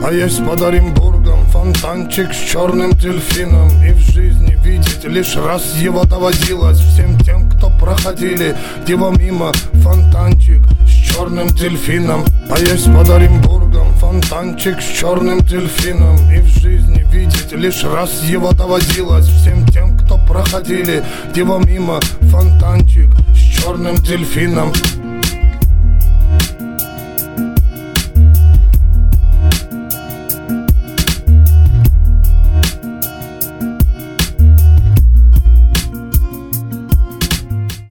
А есть под Оренбургом фонтанчик с черным дельфином. И в жизни видеть лишь раз его доводилось всем тем, кто проходили его мимо. Фонтанчик с черным дельфином. А есть под Оренбургом фонтанчик с черным дельфином. И в жизни видеть лишь раз его доводилось всем тем, кто проходили его мимо. Фонтанчик с черным дельфином.